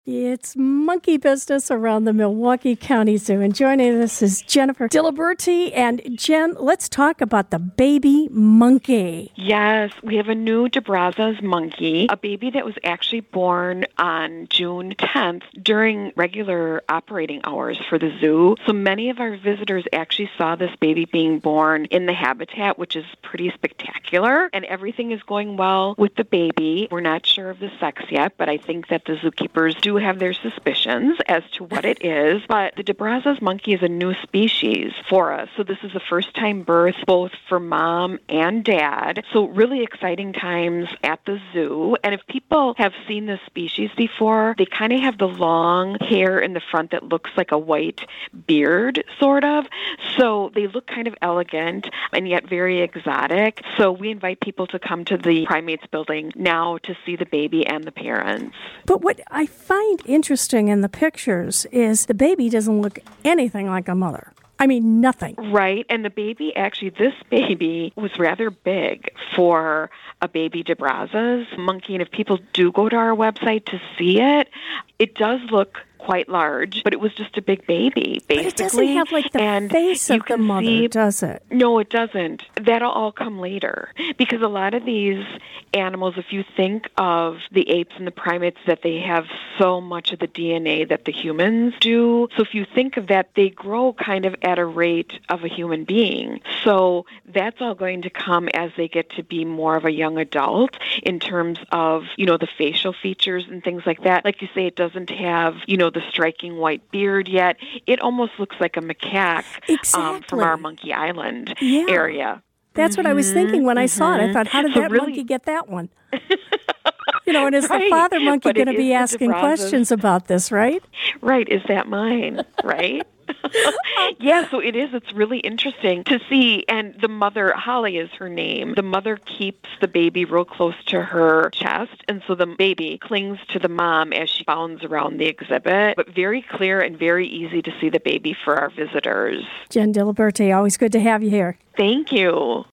It's monkey business around the Milwaukee County Zoo. And joining us is Jennifer Diliberti. And Jen, let's talk about the baby monkey. Yes, we have a new DeBrazos monkey, a baby that was actually born on June 10th during regular operating hours for the zoo. So many of our visitors actually saw this baby being born in the habitat, which is pretty spectacular. And everything is going well with the baby. We're not sure of the sex yet, but I think that the zookeepers do have their suspicions as to what it is, but the DeBrazos monkey is a new species for us. So this is a first-time birth both for mom and dad. So really exciting times at the zoo. And if people have seen this species before, they kind of have the long hair in the front that looks like a white beard, sort of. So they look kind of elegant and yet very exotic. So we invite people to come to the Primates building now to see the baby and the parents. But what I find interesting in the pictures is the baby doesn't look anything like a mother. I mean, nothing. Right, and the baby, actually, this baby was rather big for a baby DeBrazos monkey, and if people do go to our website to see it, it does look quite large, but it was just a big baby, basically. But it doesn't have like the face of the mother, does it? No, it doesn't. That'll all come later. Because a lot of these animals, if you think of the apes and the primates, that they have so much of the DNA that the humans do. So if you think of that, they grow kind of at a rate of a human being. So that's all going to come as they get to be more of a young adult in terms of, the facial features and things like that. Like you say, it doesn't have, the striking white beard yet. It almost looks like a macaque from our Monkey Island area. That's what I was thinking when I saw it. I thought, how did that monkey get that one? And is the father monkey going to be asking questions about this, right? Right. Is that mine? Right? Yeah, so it is. It's really interesting to see. And the mother, Holly is her name, the mother keeps the baby real close to her chest. And so the baby clings to the mom as she bounds around the exhibit. But very clear and very easy to see the baby for our visitors. Jen Diliberti, always good to have you here. Thank you.